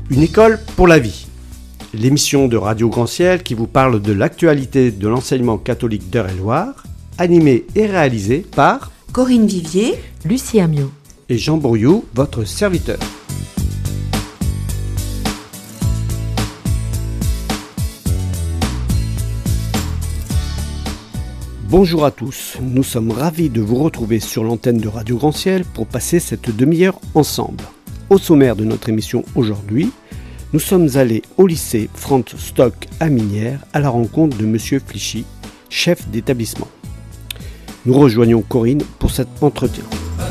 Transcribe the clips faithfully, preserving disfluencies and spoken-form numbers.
Une école pour la vie. L'émission de Radio Grand Ciel qui vous parle de l'actualité de l'enseignement catholique d'Eure-et-Loir, animée et réalisée par Corinne Vivier, Lucie Amiot et Jean Bourriou, votre serviteur. Bonjour à tous, nous sommes ravis de vous retrouver sur l'antenne de Radio Grand Ciel pour passer cette demi-heure ensemble. Au sommaire de notre émission aujourd'hui, nous sommes allés au lycée Franz Stock à Minières à la rencontre de Monsieur Flichy, chef d'établissement. Nous rejoignons Corinne pour cet entretien.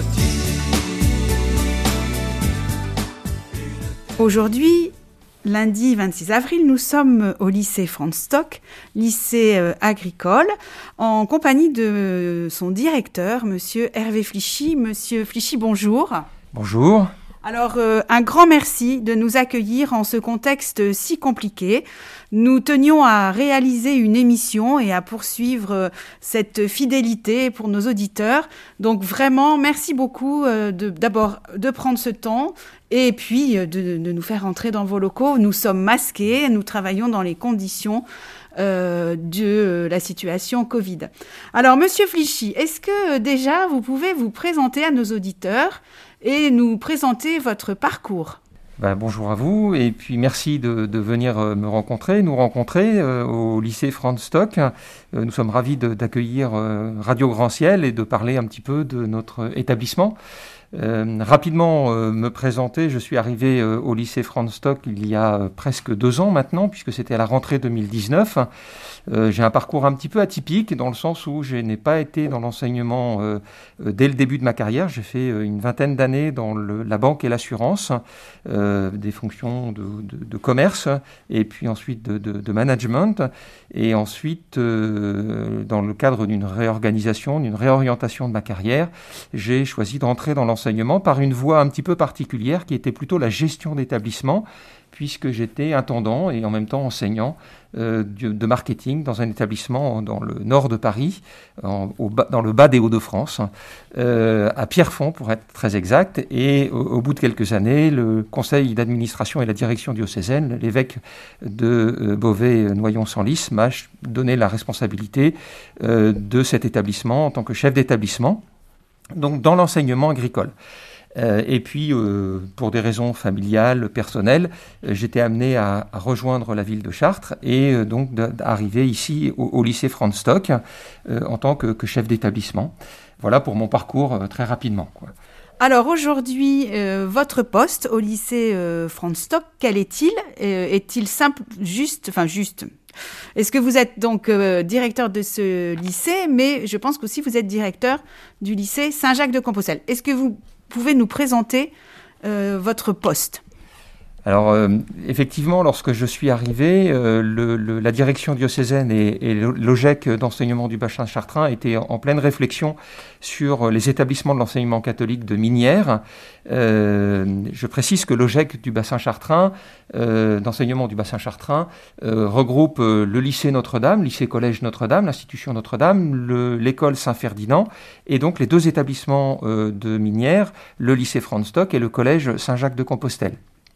Aujourd'hui, lundi vingt-six avril, nous sommes au lycée Franz Stock, lycée euh, agricole, en compagnie de son directeur, Monsieur Hervé Flichy. Monsieur Flichy, bonjour. Bonjour. Alors, euh, un grand merci de nous accueillir en ce contexte si compliqué. Nous tenions à réaliser une émission et à poursuivre euh, cette fidélité pour nos auditeurs. Donc vraiment, merci beaucoup euh, de, d'abord de prendre ce temps et puis euh, de, de nous faire entrer dans vos locaux. Nous sommes masqués, nous travaillons dans les conditions euh, de la situation Covid. Alors, Monsieur Flichy, est-ce que euh, déjà vous pouvez vous présenter à nos auditeurs et nous présenter votre parcours? Ben, bonjour à vous et puis merci de, de venir euh, me rencontrer, nous rencontrer euh, au lycée Franz Stock. Euh, nous sommes ravis de, d'accueillir euh, Radio Grand Ciel et de parler un petit peu de notre établissement. Euh, rapidement euh, me présenter, je suis arrivé euh, au lycée Franz Stock il y a euh, presque deux ans maintenant, puisque c'était à la rentrée deux mille dix-neuf. Euh, j'ai un parcours un petit peu atypique, dans le sens où je n'ai pas été dans l'enseignement euh, euh, dès le début de ma carrière. J'ai fait euh, une vingtaine d'années dans le, la banque et l'assurance, euh, des fonctions de, de, de commerce, et puis ensuite de, de, de management, et ensuite, euh, dans le cadre d'une réorganisation, d'une réorientation de ma carrière, j'ai choisi d'entrer dans l'enseignement enseignement par une voie un petit peu particulière qui était plutôt la gestion d'établissement, puisque j'étais intendant et en même temps enseignant euh, de, de marketing dans un établissement dans le nord de Paris, en, au bas, dans le bas des Hauts-de-France, euh, à Pierrefonds pour être très exact. Et au, au bout de quelques années, le conseil d'administration et la direction diocésaine, l'évêque de euh, Beauvais-Noyon-Senlis, m'a donné la responsabilité euh, de cet établissement en tant que chef d'établissement, donc dans l'enseignement agricole. Euh, et puis, euh, pour des raisons familiales, personnelles, euh, j'étais amené à, à rejoindre la ville de Chartres et euh, donc d'arriver ici au, au lycée Franz Stock euh, en tant que, que chef d'établissement. Voilà pour mon parcours euh, très rapidement, quoi. Alors aujourd'hui, euh, votre poste au lycée euh, Franz Stock, quel est-il ? euh, Est-il simple, juste, enfin juste Est-ce que vous êtes donc euh, directeur de ce lycée, mais je pense qu'aussi vous êtes directeur du lycée Saint-Jacques-de-Compostelle. Est-ce que vous pouvez nous présenter euh, votre poste ? Alors, euh, effectivement, lorsque je suis arrivé, euh, le, le, la direction diocésaine et, et l'O G E C d'enseignement du bassin chartrain étaient en, en pleine réflexion sur les établissements de l'enseignement catholique de Minières. Euh, je précise que l'O G E C du bassin chartrain, euh, d'enseignement du bassin chartrain, euh, regroupe euh, le lycée Notre-Dame, lycée-collège Notre-Dame, l'institution Notre-Dame, le, l'école Saint-Ferdinand, et donc les deux établissements euh, de Minières, le lycée Franz Stock et le collège Saint-Jacques-de-Compostelle.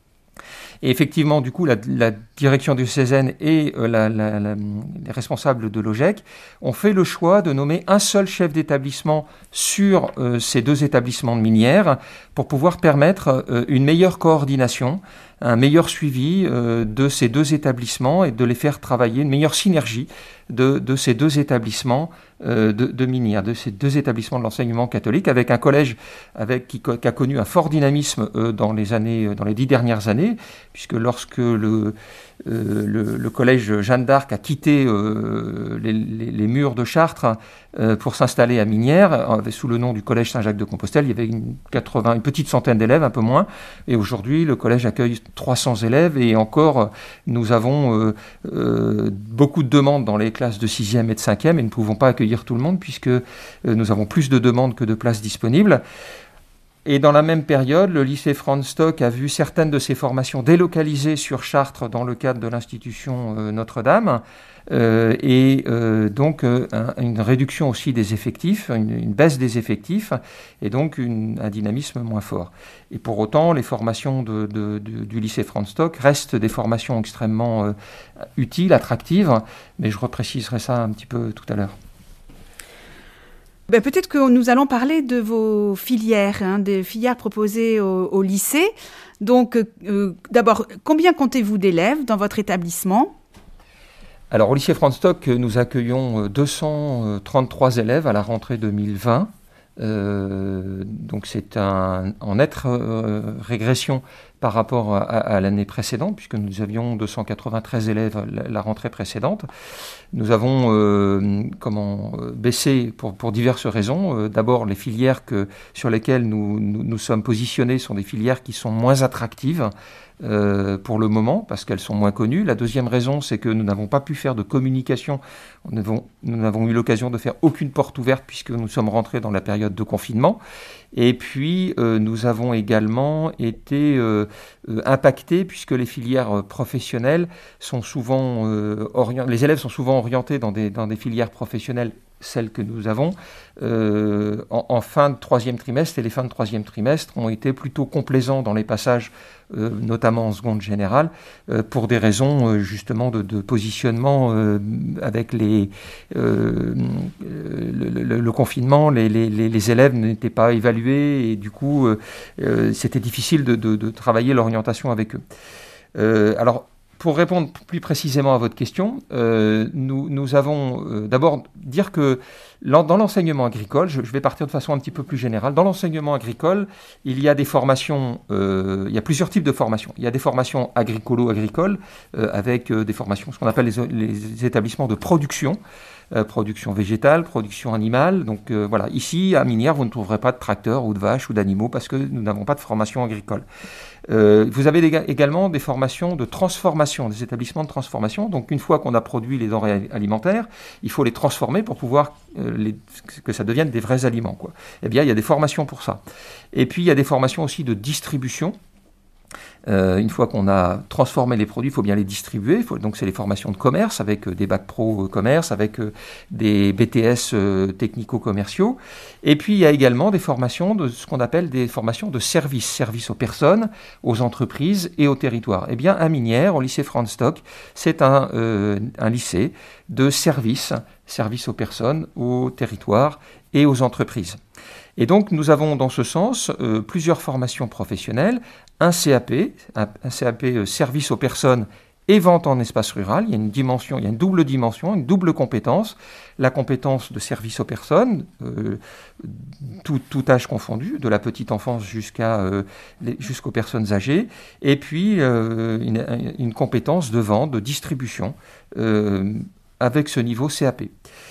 Et effectivement, du coup, la, la direction diocésaine et euh, la, la, la, les responsables de l'O G E C ont fait le choix de nommer un seul chef d'établissement sur euh, ces deux établissements de Minières pour pouvoir permettre euh, une meilleure coordination, un meilleur suivi euh, de ces deux établissements et de les faire travailler, une meilleure synergie de, de ces deux établissements euh, de, de Minières, de ces deux établissements de l'enseignement catholique, avec un collège avec, qui, qui a connu un fort dynamisme euh, dans les années, dans les dix dernières années, puisque lorsque le, euh, le, le collège Jeanne d'Arc a quitté euh, les, les, les murs de Chartres euh, pour s'installer à Minières, euh, sous le nom du collège Saint-Jacques-de-Compostelle, il y avait une, quatre-vingts, une petite centaine d'élèves, un peu moins, et aujourd'hui le collège accueille trois cents élèves, et encore nous avons euh, euh, beaucoup de demandes dans les classes de sixième et de cinquième, et nous ne pouvons pas accueillir tout le monde puisque euh, nous avons plus de demandes que de places disponibles. Et dans la même période, le lycée Franz Stock a vu certaines de ses formations délocalisées sur Chartres dans le cadre de l'institution euh, Notre-Dame. Euh, et euh, donc euh, un, une réduction aussi des effectifs, une, une baisse des effectifs, et donc une, un dynamisme moins fort. Et pour autant, les formations de, de, de, du lycée Franz Stock restent des formations extrêmement euh, utiles, attractives, mais je repréciserai ça un petit peu tout à l'heure. Ben, peut-être que nous allons parler de vos filières, hein, des filières proposées au, au lycée. Donc, euh, d'abord, combien comptez-vous d'élèves dans votre établissement ? Alors, au lycée Franz Stock, nous accueillons deux cent trente-trois élèves à la rentrée deux mille vingt. Euh, donc, c'est un, en nette euh, régression par rapport à, à l'année précédente, puisque nous avions deux cent quatre-vingt-treize élèves la, la rentrée précédente. Nous avons euh, comment, baissé pour, pour diverses raisons. Euh, d'abord, les filières que, sur lesquelles nous, nous, nous sommes positionnés sont des filières qui sont moins attractives euh, pour le moment, parce qu'elles sont moins connues. La deuxième raison, c'est que nous n'avons pas pu faire de communication. Nous n'avons, nous n'avons eu l'occasion de faire aucune porte ouverte, puisque nous sommes rentrés dans la période de confinement. Et puis, euh, nous avons également été euh, euh, impactés, puisque les filières professionnelles sont souvent euh, orientées, les élèves sont souvent orientés dans des, dans des filières professionnelles, celles que nous avons, euh, en, en fin de troisième trimestre, et les fins de troisième trimestre ont été plutôt complaisants dans les passages, euh, notamment en seconde générale, euh, pour des raisons euh, justement de, de positionnement euh, avec les, euh, le, le, le confinement, les, les, les élèves n'étaient pas évalués et du coup euh, euh, c'était difficile de, de, de travailler l'orientation avec eux. Euh, alors, pour répondre plus précisément à votre question, euh, nous, nous avons euh, d'abord dire que dans l'enseignement agricole, je, je vais partir de façon un petit peu plus générale, dans l'enseignement agricole, il y a des formations, euh, il y a plusieurs types de formations. Il y a des formations agricolo-agricoles euh, avec euh, des formations, ce qu'on appelle les, les établissements de production, euh, production végétale, production animale. Donc euh, voilà, ici à Minières, vous ne trouverez pas de tracteurs ou de vaches ou d'animaux parce que nous n'avons pas de formation agricole. Euh, vous avez des, également des formations de transformation, des établissements de transformation. Donc, une fois qu'on a produit les denrées alimentaires, il faut les transformer pour pouvoir euh, les, que ça devienne des vrais aliments, quoi. Eh bien, il y a des formations pour ça. Et puis, il y a des formations aussi de distribution. Euh, une fois qu'on a transformé les produits, il faut bien les distribuer. Il faut, donc, c'est les formations de commerce avec euh, des bacs pro euh, commerce, avec euh, des B T S euh, technico-commerciaux. Et puis, il y a également des formations de ce qu'on appelle des formations de service, service aux personnes, aux entreprises et aux territoires. Eh bien, à Minières, au lycée Franz Stock, c'est un, euh, un lycée de service, service aux personnes, aux territoires et aux entreprises. Et donc, nous avons dans ce sens euh, plusieurs formations professionnelles, un C A P, un, un C A P euh, service aux personnes et vente en espace rural. Il y a une dimension, il y a une double dimension, une double compétence. La compétence de service aux personnes, euh, tout, tout âge confondu, de la petite enfance jusqu'à, euh, les, jusqu'aux personnes âgées. Et puis, euh, une, une compétence de vente, de distribution, euh, avec ce niveau C A P.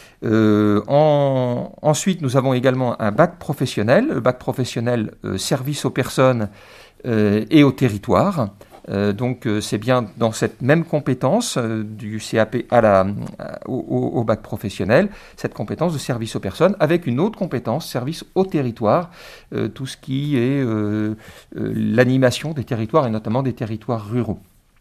Euh, en, ensuite, nous avons également un bac professionnel, le bac professionnel euh, service aux personnes euh, et au territoire. Euh, donc, euh, c'est bien dans cette même compétence euh, du C A P à la, à, au, au bac professionnel, cette compétence de service aux personnes, avec une autre compétence, service au territoire, euh, tout ce qui est euh, euh, l'animation des territoires et notamment des territoires ruraux.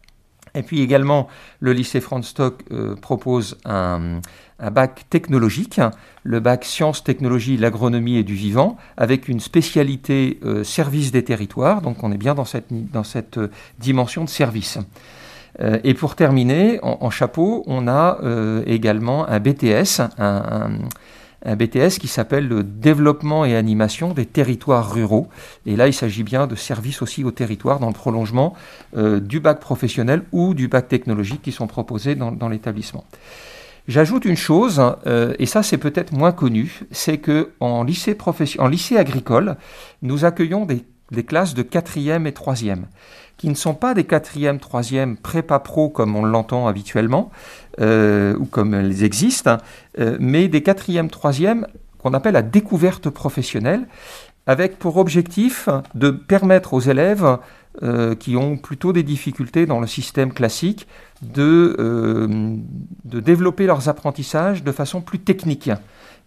Et puis également, le lycée Franz Stock euh, propose un, un bac technologique, le bac sciences, technologies, l'agronomie et du vivant, avec une spécialité euh, service des territoires. Donc on est bien dans cette, dans cette euh, dimension de service. Euh, et pour terminer, en, en chapeau, on a euh, également un B T S, un, un un B T S qui s'appelle le développement et animation des territoires ruraux. Et là, il s'agit bien de services aussi aux territoires dans le prolongement euh, du bac professionnel ou du bac technologique qui sont proposés dans, dans l'établissement. J'ajoute une chose, euh, et ça c'est peut-être moins connu, c'est qu'en lycée, profession- en lycée agricole, nous accueillons des, des classes de quatrième et troisième, qui ne sont pas des quatrième, troisième prépa-pro comme on l'entend habituellement, euh, ou comme elles existent, euh, mais des quatrième, troisième qu'on appelle la découverte professionnelle, avec pour objectif de permettre aux élèves euh, qui ont plutôt des difficultés dans le système classique de, euh, de développer leurs apprentissages de façon plus technique.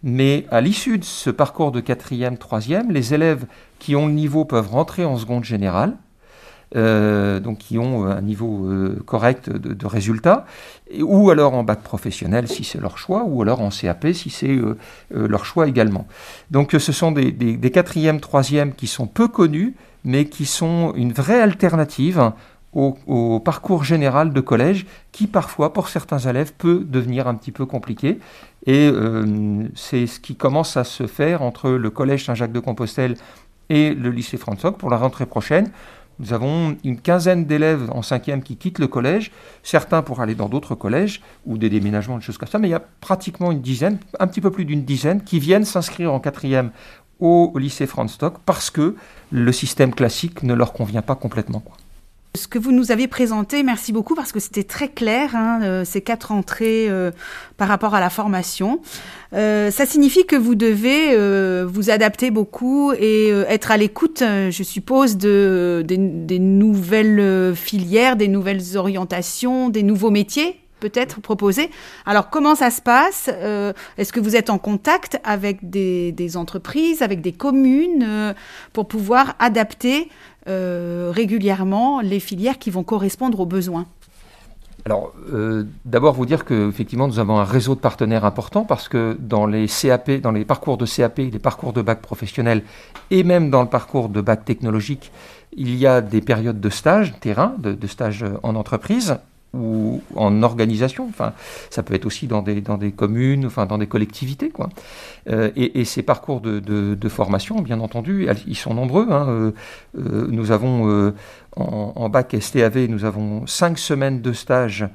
Mais à l'issue de ce parcours de quatrième, troisième, les élèves qui ont le niveau peuvent rentrer en seconde générale, euh, donc qui ont un niveau euh, correct de, de résultats, et, ou alors en bac professionnel si c'est leur choix, ou alors en C A P si c'est euh, euh, leur choix également. Donc ce sont des, des, des quatrièmes, troisièmes qui sont peu connus, mais qui sont une vraie alternative Au, au parcours général de collège qui parfois pour certains élèves peut devenir un petit peu compliqué et euh, c'est ce qui commence à se faire entre le collège Saint-Jacques-de-Compostelle et le lycée Franz Stock pour la rentrée prochaine. Nous avons une quinzaine d'élèves en cinquième qui quittent le collège, certains pour aller dans d'autres collèges ou des déménagements, des choses comme ça, mais il y a pratiquement une dizaine, un petit peu plus d'une dizaine qui viennent s'inscrire en quatrième au lycée Franz Stock parce que le système classique ne leur convient pas complètement, quoi. Ce que vous nous avez présenté, merci beaucoup parce que c'était très clair, hein, euh, ces quatre entrées euh, par rapport à la formation. Euh, ça signifie que vous devez euh, vous adapter beaucoup et euh, être à l'écoute, euh, je suppose, de, des, des nouvelles filières, des nouvelles orientations, des nouveaux métiers peut-être proposés. Alors comment ça se passe ? euh, Est-ce que vous êtes en contact avec des, des entreprises, avec des communes euh, pour pouvoir adapter Euh, régulièrement les filières qui vont correspondre aux besoins? Alors, euh, d'abord vous dire qu'effectivement nous avons un réseau de partenaires important parce que dans les C A P, dans les parcours de C A P, les parcours de bac professionnel et même dans le parcours de bac technologique, il y a des périodes de stage terrain, de, de stage en entreprise ou en organisation, enfin, ça peut être aussi dans des, dans des communes, enfin, dans des collectivités, quoi. Euh, et, et ces parcours de, de, de formation, bien entendu, ils sont nombreux, hein. Euh, euh, nous avons, euh, en, en bac S T A V, nous avons cinq semaines de stage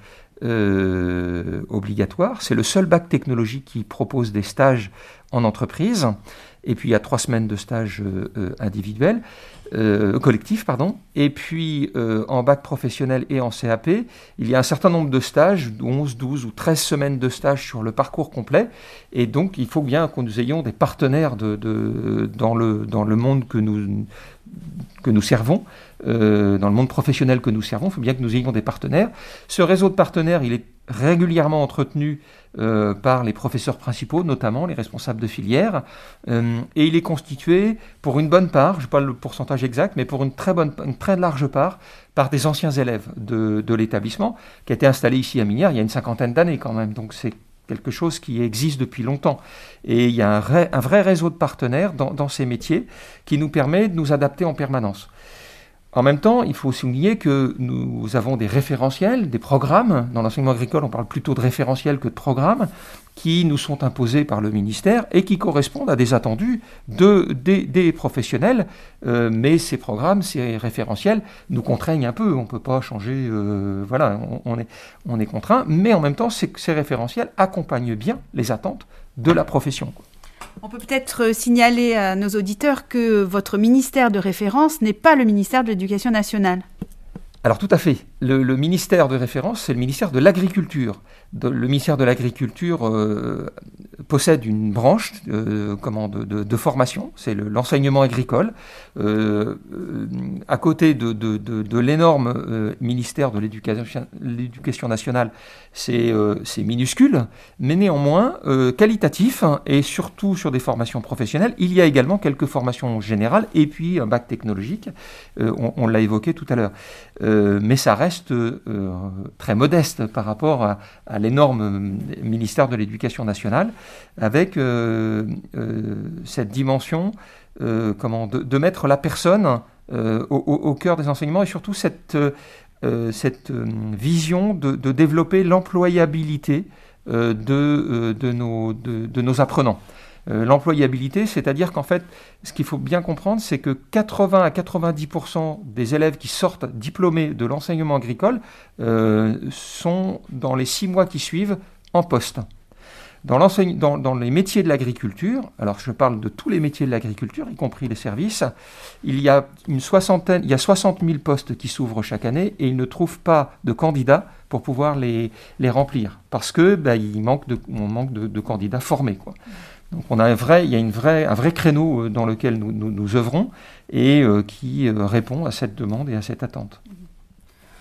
euh, obligatoires. C'est le seul bac technologique qui propose des stages en entreprise. Et puis, il y a trois semaines de stage euh, individuel. Euh, collectif, pardon. Et puis, euh, en bac professionnel et en C A P, il y a un certain nombre de stages, onze, douze ou treize semaines de stage sur le parcours complet. Et donc, il faut bien que nous ayons des partenaires de, de, dans, le, dans le monde que nous, que nous servons, euh, dans le monde professionnel que nous servons. Il faut bien que nous ayons des partenaires. Ce réseau de partenaires, il est régulièrement entretenu euh, par les professeurs principaux, notamment les responsables de filière, euh, et il est constitué pour une bonne part, je ne sais pas le pourcentage exact, mais pour une très bonne, une très large part, par des anciens élèves de, de l'établissement, qui a été installé ici à Minières il y a une cinquantaine d'années quand même, donc c'est quelque chose qui existe depuis longtemps. Et il y a un vrai, un vrai réseau de partenaires dans, dans ces métiers qui nous permet de nous adapter en permanence. En même temps, il faut souligner que nous avons des référentiels, des programmes. Dans l'enseignement agricole, on parle plutôt de référentiels que de programmes qui nous sont imposés par le ministère et qui correspondent à des attendus de, des, des professionnels. Euh, mais ces programmes, ces référentiels nous contraignent un peu. On ne peut pas changer, euh, voilà, on, on, est, on est contraint. Mais en même temps, ces, ces référentiels accompagnent bien les attentes de la profession, quoi. On peut peut-être signaler à nos auditeurs que votre ministère de référence n'est pas le ministère de l'Éducation nationale. Alors tout à fait. Le, le ministère de référence, c'est le ministère de l'Agriculture. De, le ministère de l'Agriculture euh, possède une branche euh, comment, de, de, de formation, c'est le, l'enseignement agricole. Euh, euh, à côté de, de, de, de l'énorme euh, ministère de l'éducation, l'éducation nationale, c'est, euh, c'est minuscule, mais néanmoins euh, qualitatif, hein, et surtout sur des formations professionnelles. Il y a également quelques formations générales et puis un bac technologique, euh, on, on l'a évoqué tout à l'heure. Euh, mais ça reste euh, très modeste par rapport à, à l'énorme ministère de l'Éducation nationale, avec euh, euh, cette dimension euh, comment, de, de mettre la personne euh, au, au cœur des enseignements et surtout cette, euh, cette euh, vision de, de développer l'employabilité euh, de, euh, de, nos, de, de nos apprenants. Euh, l'employabilité, c'est-à-dire qu'en fait, ce qu'il faut bien comprendre, c'est que quatre-vingts à quatre-vingt-dix pour cent des élèves qui sortent diplômés de l'enseignement agricole euh, sont, dans les six mois qui suivent, en poste. Dans, dans, dans les métiers de l'agriculture, alors je parle de tous les métiers de l'agriculture, y compris les services, il y a une soixantaine, il y a soixante mille postes qui s'ouvrent chaque année et ils ne trouvent pas de candidats pour pouvoir les, les remplir, parce que bah, il manque de, on manque de, de candidats formés, quoi. Donc on a un vrai, il y a une vraie, un vrai créneau dans lequel nous, nous, nous œuvrons et euh, qui euh, répond à cette demande et à cette attente.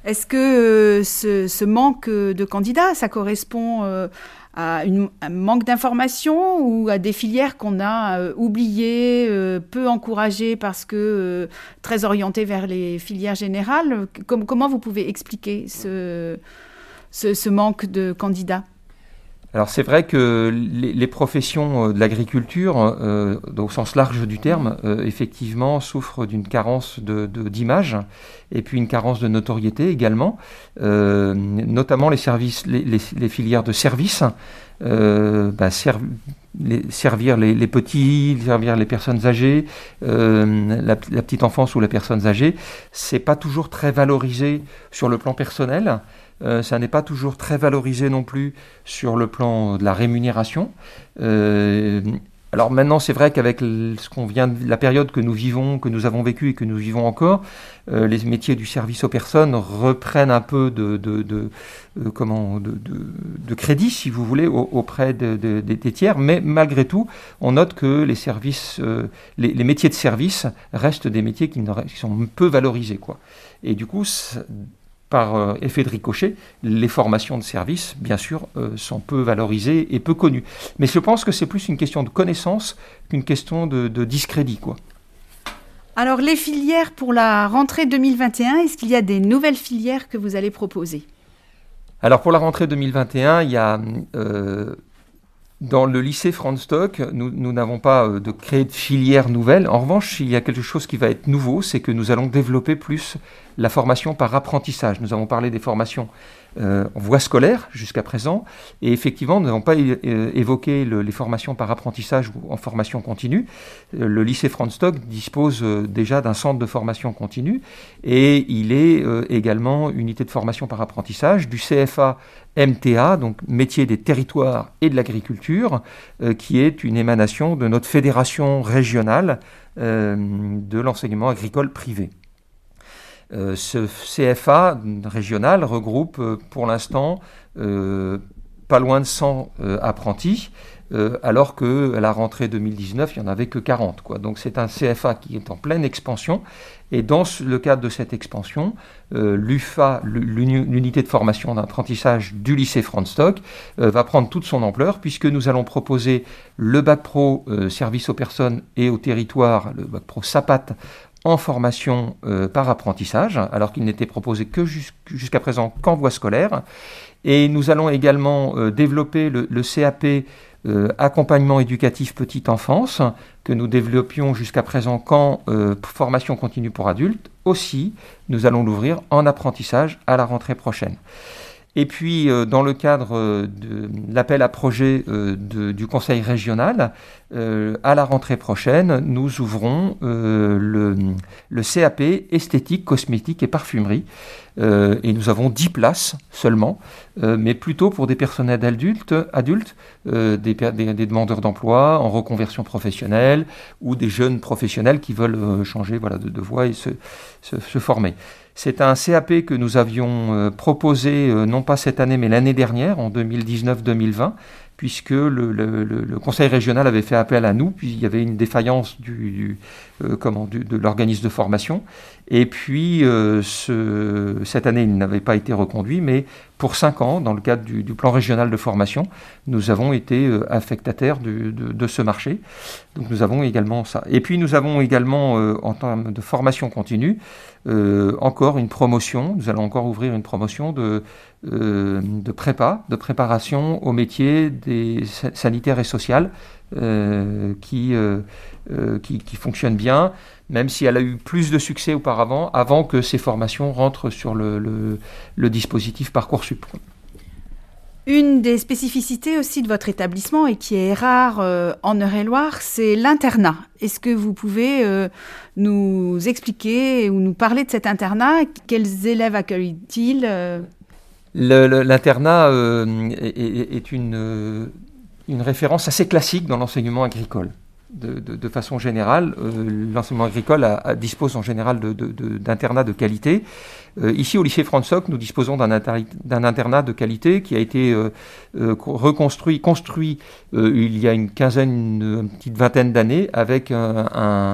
Est-ce que euh, ce, ce manque de candidats, ça correspond euh, à une, un manque d'informations ou à des filières qu'on a euh, oubliées, euh, peu encouragées parce que euh, très orientées vers les filières générales? Com- Comment vous pouvez expliquer ce, ce, ce manque de candidats? Alors c'est vrai que les, les professions de l'agriculture, euh, au sens large du terme, euh, effectivement souffrent d'une carence de, de, d'image et puis une carence de notoriété également, euh, notamment les services, les, les, les filières de services, euh, bah, ser, les, servir les, les petits, servir les personnes âgées, euh, la, la petite enfance ou les personnes âgées, c'est pas toujours très valorisé sur le plan personnel. Euh, ça n'est pas toujours très valorisé non plus sur le plan de la rémunération. Euh, alors maintenant, c'est vrai qu'avec ce qu'on vient de, la période que nous vivons, que nous avons vécue et que nous vivons encore, euh, les métiers du service aux personnes reprennent un peu de, de, de, euh, comment, de, de, de crédit, si vous voulez, au, auprès de, de, de, des tiers. Mais malgré tout, on note que les services, euh, les, les métiers de service restent des métiers qui, ne, qui sont peu valorisés, quoi. Et du coup, par euh, effet de ricochet, les formations de service, bien sûr, euh, sont peu valorisées et peu connues. Mais je pense que c'est plus une question de connaissance qu'une question de, de discrédit, quoi. Alors, les filières pour la rentrée deux mille vingt et un, est-ce qu'il y a des nouvelles filières que vous allez proposer? Alors, pour la rentrée deux mille vingt et un, il y a... Euh, Dans le lycée Franz Stock, nous, nous n'avons pas euh, de créer de filière nouvelle. En revanche, il y a quelque chose qui va être nouveau, c'est que nous allons développer plus la formation par apprentissage. Nous avons parlé des formations euh, en voie scolaire jusqu'à présent, et effectivement, nous n'avons pas é- é- évoqué le, les formations par apprentissage ou en formation continue. Euh, le lycée Franz Stock dispose euh, déjà d'un centre de formation continue, et il est euh, également unité de formation par apprentissage du C F A M T A, donc métier des territoires et de l'agriculture, euh, qui est une émanation de notre fédération régionale euh, de l'enseignement agricole privé. Euh, ce C F A régional regroupe euh, pour l'instant euh, pas loin de cent euh, apprentis, euh, alors qu'à la rentrée deux mille dix-neuf, il n'y en avait que quarante, quoi. Donc c'est un C F A qui est en pleine expansion. Et dans le cadre de cette expansion, euh, l'U F A, l'unité de formation d'apprentissage du lycée Franz Stock, euh, va prendre toute son ampleur, puisque nous allons proposer le bac pro euh, service aux personnes et aux territoires, le bac pro SAPAT, en formation euh, par apprentissage, alors qu'il n'était proposé que jus- jusqu'à présent qu'en voie scolaire. Et nous allons également euh, développer le, le C A P euh, accompagnement éducatif petite enfance, que nous développions jusqu'à présent qu'en euh, formation continue pour adultes. Aussi, nous allons l'ouvrir en apprentissage à la rentrée prochaine. Et puis, euh, dans le cadre euh, de l'appel à projet euh, de, du Conseil régional, euh, à la rentrée prochaine, nous ouvrons euh, le, le C A P esthétique, cosmétique et parfumerie. Euh, et nous avons dix places seulement, euh, mais plutôt pour des personnels adultes, adultes euh, des, des, des demandeurs d'emploi en reconversion professionnelle ou des jeunes professionnels qui veulent euh, changer voilà, de, de voie et se, se, se former. C'est un C A P que nous avions euh, proposé, euh, non pas cette année, mais l'année dernière, en deux mille dix-neuf deux mille vingt, puisque le, le, le, le Conseil régional avait fait appel à nous, puis il y avait une défaillance du, du, euh, comment, du, de l'organisme de formation. Et puis, euh, ce, cette année, il n'avait pas été reconduit, mais pour cinq ans, dans le cadre du, du plan régional de formation, nous avons été euh, affectataires de, de, de ce marché. Donc nous avons également ça. Et puis nous avons également, euh, en termes de formation continue, euh, encore une promotion. Nous allons encore ouvrir une promotion de, euh, de prépa, de préparation au métier des sanitaires et social, euh, qui, euh, euh, qui, qui fonctionne bien, même si elle a eu plus de succès auparavant, avant que ces formations rentrent sur le, le, le dispositif Parcoursup. Une des spécificités aussi de votre établissement et qui est rare euh, en Eure-et-Loire, c'est l'internat. Est-ce que vous pouvez euh, nous expliquer ou nous parler de cet internat? Quels élèves accueille-t-il? euh... le, le, L'internat euh, est, est une, euh, une référence assez classique dans l'enseignement agricole. De, de, de façon générale, euh, l'enseignement agricole a, a, dispose en général de, de, de, d'internats de qualité. Euh, ici, au lycée Franz Stock, nous disposons d'un, inter, d'un internat de qualité qui a été euh, euh, reconstruit, construit euh, il y a une quinzaine, une, une petite vingtaine d'années, avec un, un,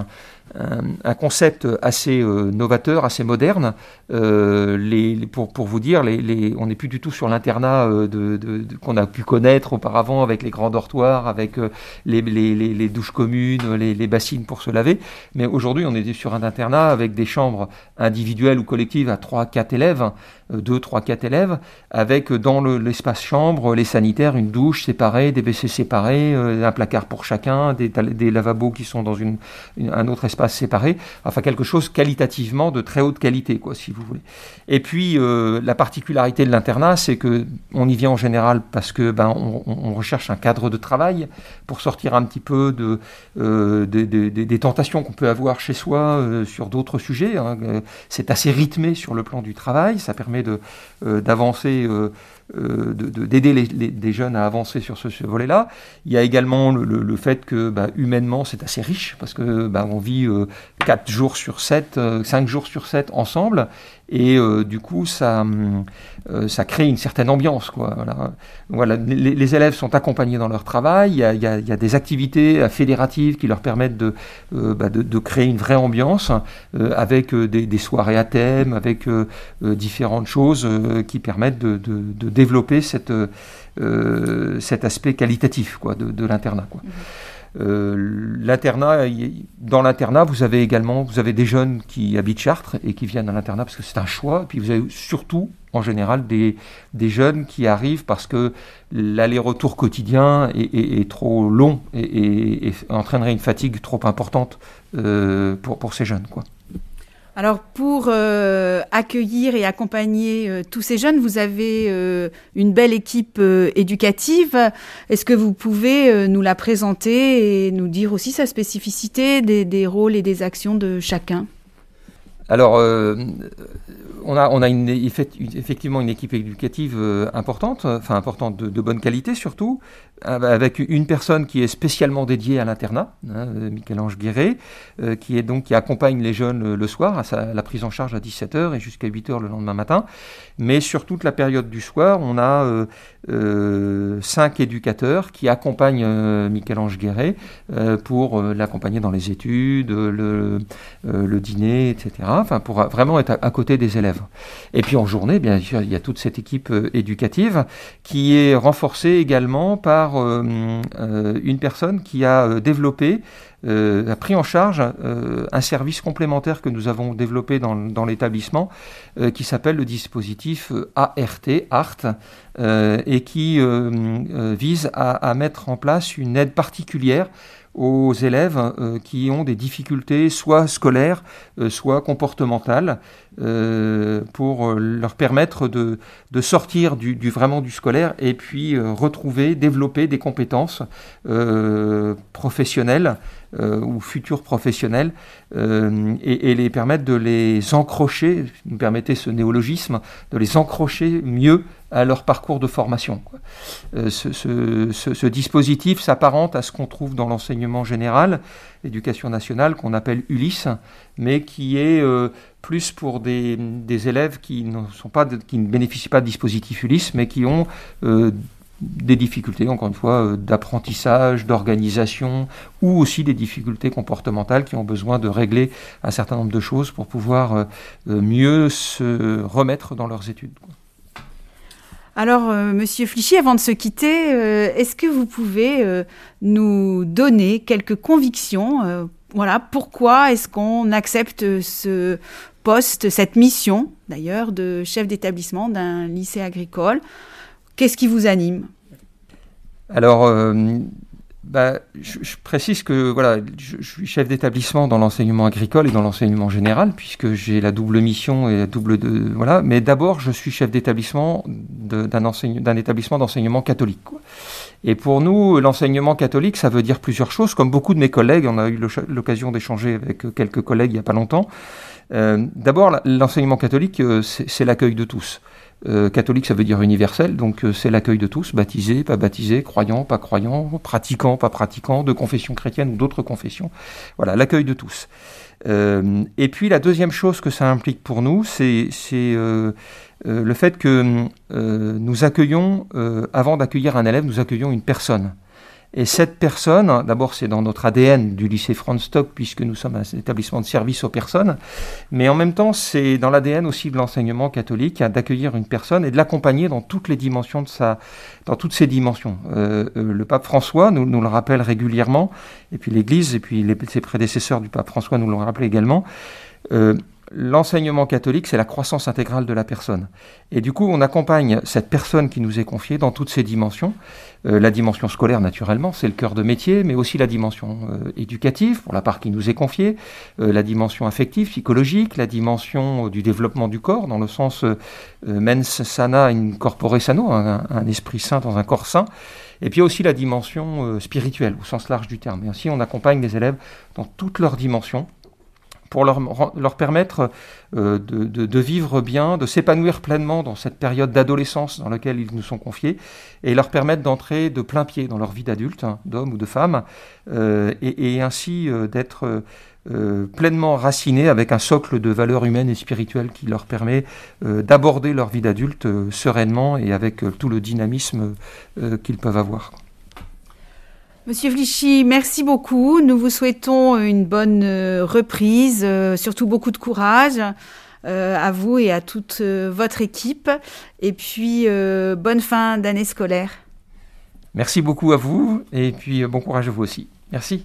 un, un concept assez euh, novateur, assez moderne. Euh, les, les, pour, pour vous dire, les, les, on n'est plus du tout sur l'internat euh, de, de, de, qu'on a pu connaître auparavant avec les grands dortoirs, avec euh, les, les, les, les douches communes, les, les bassines pour se laver. Mais aujourd'hui, on est sur un internat avec des chambres individuelles ou collectives à trois à quatre élèves, deux, trois, quatre élèves, avec dans le, l'espace chambre, les sanitaires, une douche séparée, des W C séparés, euh, un placard pour chacun, des, des lavabos qui sont dans une, une, un autre espace séparé, enfin quelque chose qualitativement de très haute qualité, quoi, si vous voulez. Et puis, euh, la particularité de l'internat, c'est que on y vient en général parce que ben, on, on recherche un cadre de travail pour sortir un petit peu de, euh, de, de, de, des tentations qu'on peut avoir chez soi euh, sur d'autres sujets. Hein. C'est assez rythmé sur le plan du travail, ça permet de, euh, d'avancer, euh, euh, de, de, d'aider les, les, des jeunes à avancer sur ce, ce volet-là. Il y a également le, le, le fait que bah, humainement c'est assez riche parce que bah, on vit euh, quatre jours sur sept, euh, cinq jours sur sept ensemble. Et euh, du coup, ça, euh, ça crée une certaine ambiance, quoi. Voilà. Voilà. Les, les élèves sont accompagnés dans leur travail. Il y a, il y a, il y a des activités fédératives qui leur permettent de, euh, bah, de, de créer une vraie ambiance euh, avec euh, des, des soirées à thème, avec euh, euh, différentes choses euh, qui permettent de, de, de développer cette, euh, cet aspect qualitatif, quoi, de, de l'internat, quoi. Mmh. Euh, l'internat, dans l'internat, vous avez également, vous avez des jeunes qui habitent Chartres et qui viennent à l'internat parce que c'est un choix. Puis vous avez surtout, en général, des, des jeunes qui arrivent parce que l'aller-retour quotidien est, est, est trop long et, et, et entraînerait une fatigue trop importante euh, pour, pour ces jeunes, quoi. Alors, pour euh, accueillir et accompagner euh, tous ces jeunes, vous avez euh, une belle équipe euh, éducative. Est-ce que vous pouvez euh, nous la présenter et nous dire aussi sa spécificité, des, des rôles et des actions de chacun ? Alors, euh, on a, on a une, effectivement une équipe éducative euh, importante, enfin importante de, de bonne qualité surtout, avec une personne qui est spécialement dédiée à l'internat, hein, Michel-Ange Guéret, euh, qui est donc qui accompagne les jeunes euh, le soir à sa, la prise en charge à dix-sept heures et jusqu'à huit heures le lendemain matin. Mais sur toute la période du soir, on a euh, euh, cinq éducateurs qui accompagnent euh, Michel-Ange Guéret euh, pour euh, l'accompagner dans les études, le, euh, le dîner, et cetera. Enfin, pour vraiment être à, à côté des élèves. Et puis en journée, bien sûr, il y a toute cette équipe euh, éducative qui est renforcée également par euh, euh, une personne qui a euh, développé, euh, a pris en charge euh, un service complémentaire que nous avons développé dans, dans l'établissement euh, qui s'appelle le dispositif A R T, A R T, euh, et qui euh, euh, vise à, à mettre en place une aide particulière aux élèves euh, qui ont des difficultés soit scolaires, euh, soit comportementales, euh, pour leur permettre de, de sortir du, du, vraiment du scolaire et puis euh, retrouver, développer des compétences euh, professionnelles euh, ou futures professionnelles euh, et, et les permettre de les encrocher, vous me permettez ce néologisme, de les encrocher mieux à leur parcours de formation, quoi. Euh, ce, ce, ce, ce dispositif s'apparente à ce qu'on trouve dans l'enseignement général, l'éducation nationale, qu'on appelle Ulysse, mais qui est euh, plus pour des, des élèves qui ne, sont pas de, qui ne bénéficient pas de dispositif Ulysse, mais qui ont euh, des difficultés, encore une fois, euh, d'apprentissage, d'organisation, ou aussi des difficultés comportementales qui ont besoin de régler un certain nombre de choses pour pouvoir euh, mieux se remettre dans leurs études, quoi. Alors, euh, Monsieur Flichy, avant de se quitter, euh, est-ce que vous pouvez euh, nous donner quelques convictions euh, voilà, pourquoi est-ce qu'on accepte ce poste, cette mission, d'ailleurs, de chef d'établissement d'un lycée agricole ? Qu'est-ce qui vous anime ? Alors, euh, bah, je, je précise que voilà, je, je suis chef d'établissement dans l'enseignement agricole et dans l'enseignement général, puisque j'ai la double mission et la double de voilà. Mais d'abord, je suis chef d'établissement de, d'un, enseigne, d'un établissement d'enseignement catholique, quoi. Et pour nous, l'enseignement catholique, ça veut dire plusieurs choses. Comme beaucoup de mes collègues, on a eu l'occasion d'échanger avec quelques collègues il n'y a pas longtemps. Euh, d'abord, l'enseignement catholique, c'est, c'est l'accueil de tous. Euh, catholique, ça veut dire universel, donc euh, c'est l'accueil de tous, baptisés, pas baptisés, croyants, pas croyants, pratiquants, pas pratiquants, de confession chrétienne ou d'autres confessions. Voilà, l'accueil de tous. Euh, et puis la deuxième chose que ça implique pour nous, c'est, c'est euh, euh, le fait que euh, nous accueillons, euh, avant d'accueillir un élève, nous accueillons une personne. Et cette personne, d'abord c'est dans notre A D N du lycée Franz Stock, puisque nous sommes un établissement de service aux personnes, mais en même temps c'est dans l'A D N aussi de l'enseignement catholique hein, d'accueillir une personne et de l'accompagner dans toutes les dimensions de sa, dans toutes ses dimensions. Euh, euh, le pape François nous, nous le rappelle régulièrement, et puis l'Église, et puis les, ses prédécesseurs du pape François nous l'ont rappelé également. Euh, L'enseignement catholique, c'est la croissance intégrale de la personne. Et du coup, on accompagne cette personne qui nous est confiée dans toutes ses dimensions. Euh, la dimension scolaire, naturellement, c'est le cœur de métier, mais aussi la dimension euh, éducative, pour la part qui nous est confiée, euh, la dimension affective, psychologique, la dimension euh, du développement du corps, dans le sens euh, mens sana in corpore sano, un, un esprit sain dans un corps sain. Et puis aussi la dimension euh, spirituelle, au sens large du terme. Et ainsi, on accompagne les élèves dans toutes leurs dimensions, pour leur, leur permettre euh, de, de, de vivre bien, de s'épanouir pleinement dans cette période d'adolescence dans laquelle ils nous sont confiés, et leur permettre d'entrer de plein pied dans leur vie d'adulte, hein, d'homme ou de femme, euh, et, et ainsi euh, d'être euh, pleinement racinés avec un socle de valeurs humaines et spirituelles qui leur permet euh, d'aborder leur vie d'adulte euh, sereinement et avec euh, tout le dynamisme euh, qu'ils peuvent avoir. Monsieur Flichy, merci beaucoup. Nous vous souhaitons une bonne euh, reprise, euh, surtout beaucoup de courage euh, à vous et à toute euh, votre équipe. Et puis, euh, bonne fin d'année scolaire. Merci beaucoup à vous et puis euh, bon courage à vous aussi. Merci.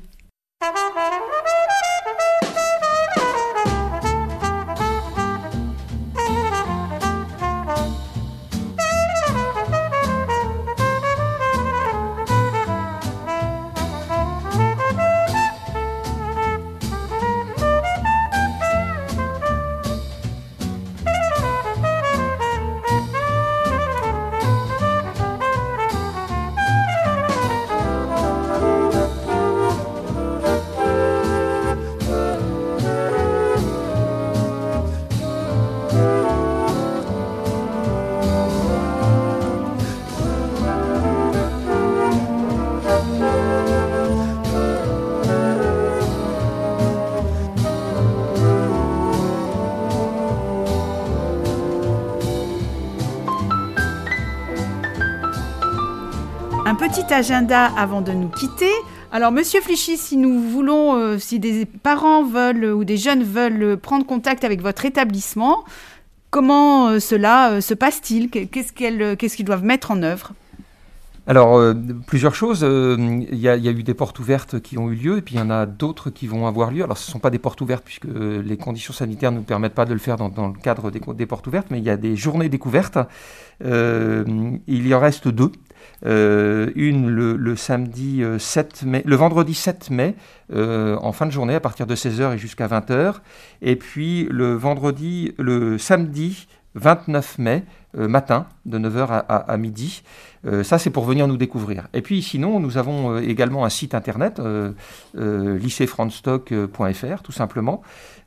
Un petit agenda avant de nous quitter. Alors, Monsieur Flichy, si nous voulons, euh, si des parents veulent ou des jeunes veulent prendre contact avec votre établissement, comment euh, cela euh, se passe-t-il ? Qu'est-ce qu'elles, qu'est-ce qu'ils doivent mettre en œuvre ? Alors, euh, plusieurs choses. Il euh, y, y a eu des portes ouvertes qui ont eu lieu, et puis il y en a d'autres qui vont avoir lieu. Alors, ce ne sont pas des portes ouvertes, puisque les conditions sanitaires ne nous permettent pas de le faire dans, dans le cadre des, des portes ouvertes, mais il y a des journées découvertes. Euh, il y en reste deux. Euh, une le, le samedi euh, sept mai, le vendredi sept mai, euh, en fin de journée, à partir de seize heures et jusqu'à vingt heures. Et puis le vendredi, le samedi vingt-neuf mai, euh, matin, de neuf heures à, à, à midi. Euh, ça, c'est pour venir nous découvrir. Et puis, sinon, nous avons euh, également un site internet, euh, euh, lycée franz stock point f r, tout simplement.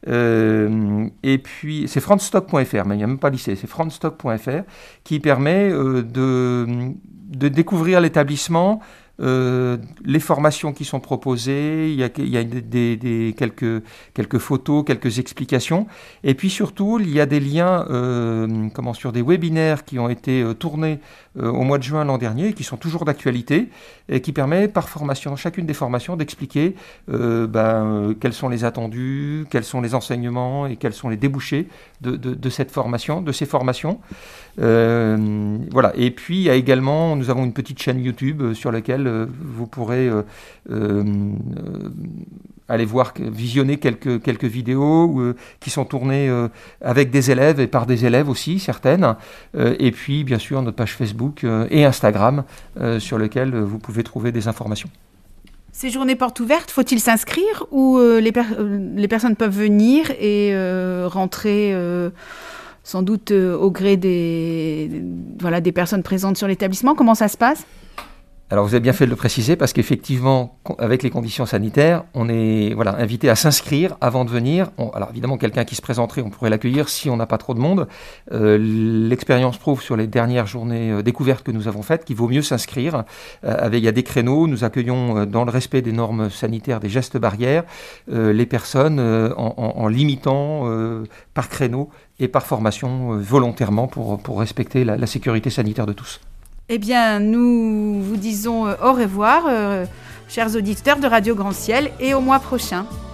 Euh, et puis, c'est franz stock point f r, mais il n'y a même pas lycée, c'est franz stock point f r, qui permet euh, de, de découvrir l'établissement, Euh, les formations qui sont proposées, il y a, il y a des, des, des, quelques, quelques photos, quelques explications, et puis surtout il y a des liens euh, comment, sur des webinaires qui ont été euh, tournés euh, au mois de juin l'an dernier, qui sont toujours d'actualité, et qui permet par formation, chacune des formations, d'expliquer euh, ben, euh, quels sont les attendus, quels sont les enseignements et quels sont les débouchés de, de, de cette formation, de ces formations. Euh, voilà. Et puis il y a également, nous avons une petite chaîne YouTube euh, sur laquelle euh, vous pourrez euh, euh, aller voir, visionner quelques, quelques vidéos euh, qui sont tournées euh, avec des élèves et par des élèves aussi, certaines. Euh, et puis bien sûr notre page Facebook euh, et Instagram euh, sur lesquelles euh, vous pouvez trouver des informations. Ces journées portes ouvertes, faut-il s'inscrire ou euh, les, per- les personnes peuvent venir et euh, rentrer euh, sans doute euh, au gré des, voilà, des personnes présentes sur l'établissement? Comment ça se passe? Alors vous avez bien fait de le préciser parce qu'effectivement, avec les conditions sanitaires, on est voilà, invité à s'inscrire avant de venir. On, alors évidemment, quelqu'un qui se présenterait, on pourrait l'accueillir si on n'a pas trop de monde. Euh, l'expérience prouve sur les dernières journées euh, découvertes que nous avons faites qu'il vaut mieux s'inscrire. Euh, avec, il y a des créneaux, nous accueillons euh, dans le respect des normes sanitaires, des gestes barrières, euh, les personnes euh, en, en, en limitant euh, par créneau et par formation euh, volontairement pour, pour respecter la, la sécurité sanitaire de tous. Eh bien, nous vous disons au revoir, euh, chers auditeurs de Radio Grand Ciel, et au mois prochain.